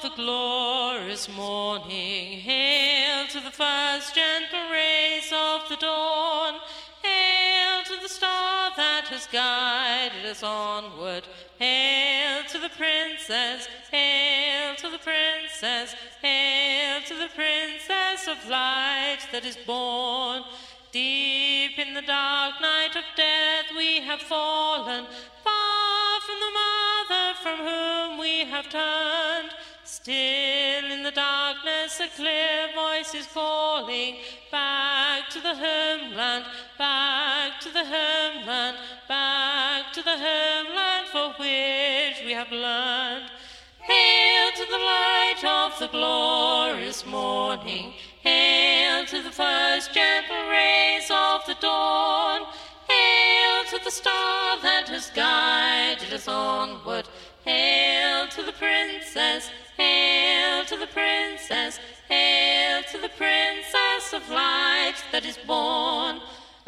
the glorious morning. Hail to the first gentle rays of the dawn. Hail to the star that has guided us onward. Hail to the princess, hail to the princess, hail to the princess of light that is born. Deep in the dark night of death we have fallen, far from the mother from whom we have turned. Still in the darkness a clear voice is calling, back to the homeland, back to the homeland, back to the homeland for which we have learned. Hail to the light of the glorious morning, hail to the first gentle rays of the dawn, hail to the star that has guided us onward, hail to the princess, hail to the princess, hail to the princess of light that is born.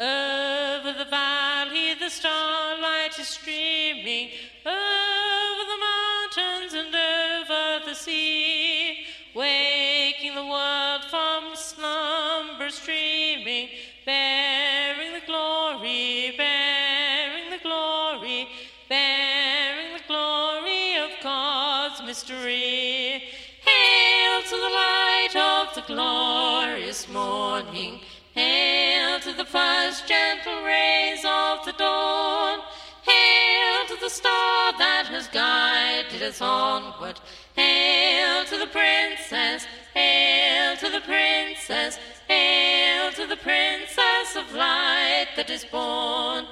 Over the valley the starlight is streaming, over the mountains and over the sea, waking the world from slumber streaming, bearing the glory, bearing the glory, bearing the glory of God's mystery. Hail to the light of the glorious morning, hail to the first gentle rays of the dawn, hail to the star that has guided us onward, hail to the princess, hail to the princess, hail to the princess of light that is born.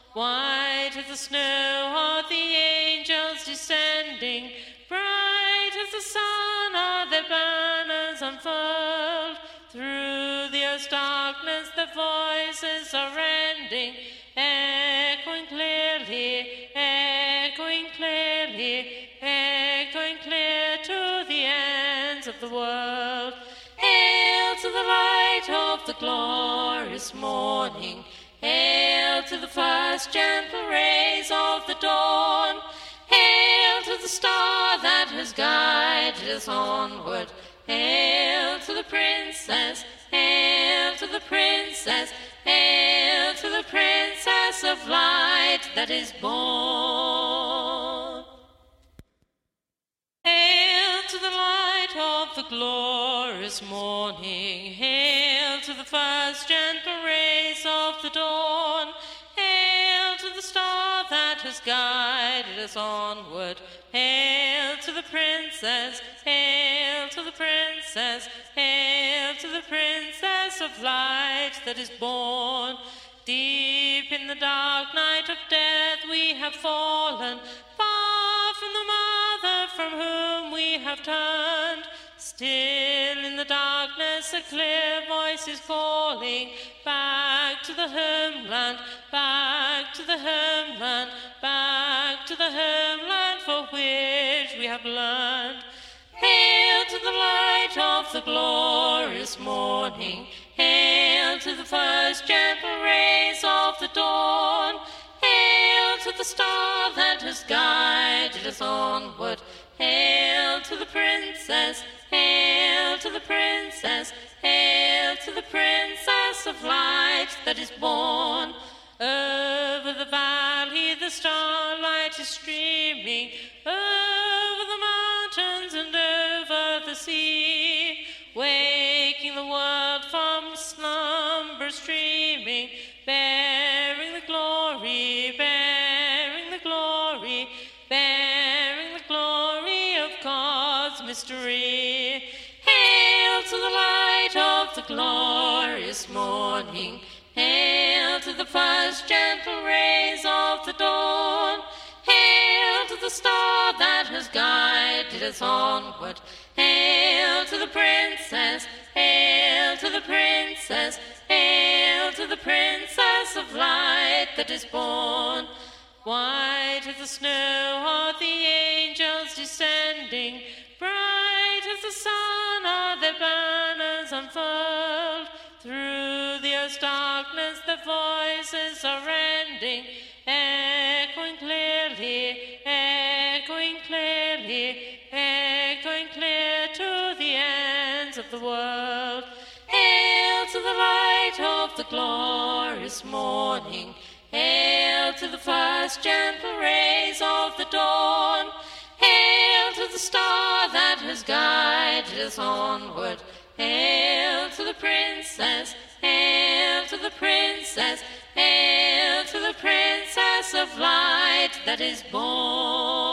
White as the snow are the angels descending, bright as the sun are their banners unfurled. Through the earth's darkness their voices are rending, echoing clearly, echoing clearly, echoing clear to the ends of the world. Hail to the light of the glorious morning, hail to the first gentle rays of the dawn, hail to the star that has guided us onward, hail to the princess, hail to the princess, hail to the princess of light that is born. Hail to the light of the glorious morning, hail to the first gentle rays of the dawn, hail to the star that has guided us onward, hail to the princess, hail to the princess, hail to the princess of light that is born. Deep in the dark night of death we have fallen, far from the mother from whom we have turned. Still in the darkness a clear voice is calling, back to the homeland, back to the homeland, back to the homeland for which we have learned. Hail to the light of the glorious morning, hail to the first gentle rays of the dawn, hail to the star that has guided us onward, hail to the princess, hail to the princess, hail to the princess of light that is born. Over the valley the starlight is streaming, over the mountains and over the sea, waking the world from slumber streaming, bearing the glory, bearing the glory, bearing the glory of God's mystery. Hail to the light of the glorious morning, hail to the first gentle rays of the dawn, hail to the star that has guided us onward, hail to the princess, hail to the princess, hail to the princess of light that is born. White as the snow are the angels descending, bright as the sun are their banners unfurled. Through the earth's darkness the voices are rending, echoing clearly, echoing clearly, echoing clear to the ends of the world. Hail to the light of the glorious morning, hail to the first gentle rays of the dawn, hail to the star that has guided us onward, hail to the princess, hail to the princess, hail to the princess of light that is born.